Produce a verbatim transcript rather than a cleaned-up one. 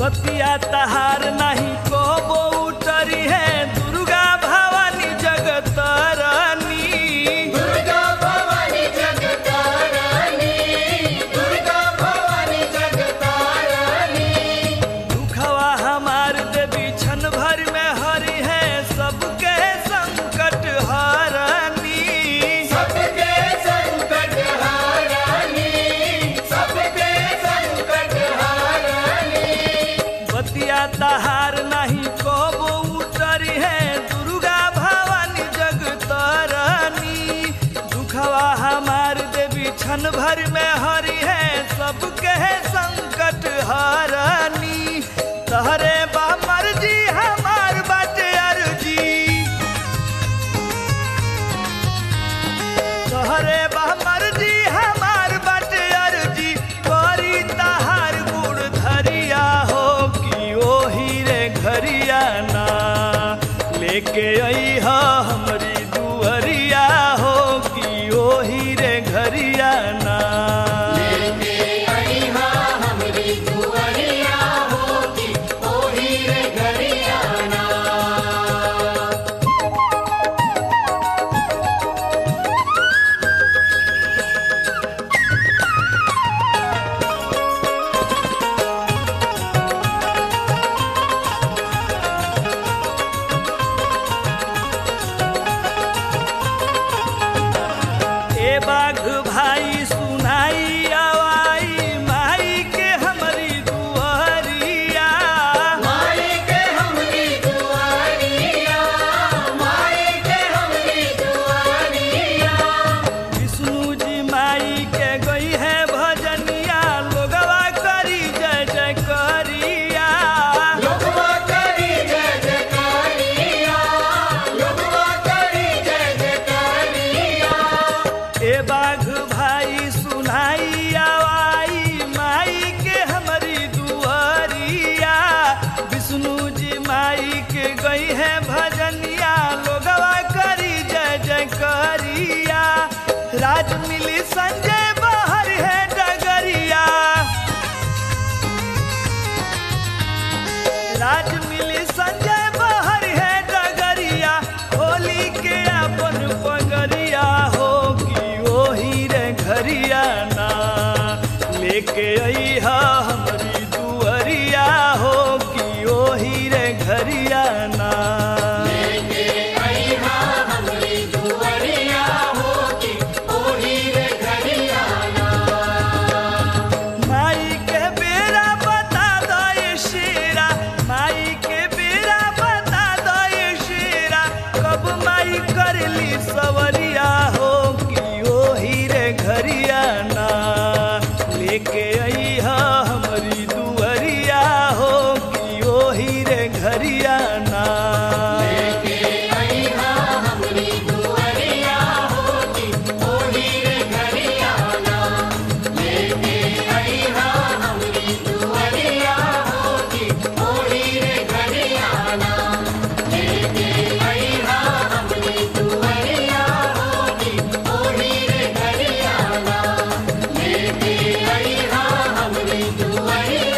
बतिया तहार नहीं को वो उतरी है दुर्गा भवानी जगतारानी। दुर्गा भवानी जगतारानी, दुर्गा भवानी जगतारानी। दुखवा हमार देवी क्षण भर में हरी है सबके संकट हारानी। सबके संकट हारानी, सबके संकट हारानी। बतिया तहार नहीं को वो उतरी है दुर्गा भवानी जगतारानी। दुखवा हमार देवी क्षण भर में हरी है सबके संकट हारानी। तहरे बा मर्जी हमार बाटे अर्जी, तहरे बा मर्जी हमार बाटे अर्जी। करी तहार गुड़ धरिया हो कि ओही रे घरिया ना लेके आई हा हमरी दुअरिया हो कि ओही रे घरिया ना। लेके आई हा हमरी दुआरिया होगी, ओही रे घरियाना। ए बाघ भाई सुनाई आवाई माई के हमरी दुआरिया। माई के हमरी दुआरिया, माई के हमरी दुआरिया। विष्णु जी माई के गई है भजनिया लोगवा करी जय जय करिया। लोगवा करी जय जयकारिया, लोगवा करी जय जयकारिया। ए बाघ भाई सुनाई आवाई माई के हमरी दुआरिया। विष्णु जी माई के गई है भजनिया लोगवा करी जय जय करिया। राज मिली संजय बाहर है डगरिया, राज मिली संजय बाहर है डगरिया। होली के अपन पगरिया हो कि ओही रे घरिया ना लेके आई हा हमरी दुअरिया हो कि ओही रे घरिया ना। लेके आई हा हमरी दुआरिया होगी, ओही रे घरियाना। माई के बेरा बता दो ये शेरा, माई के बेरा बता दो ये शेरा। कब माई करली सवरिया हो कि ओही रे घरिया ना लेके आई हा हमरी दुअरिया हो कि ओही रे घरिया ना। लेके आई हा हमरी दुआरिया होगी, ओही रे घरियाना। लेके आई हा हमरी दुआरिया होगी, ओही रे घरियाना। लेके आई हा हमरी दुआरिया होगी, ओही रे घरियाना। लेके आई हा हमरी दुआरिया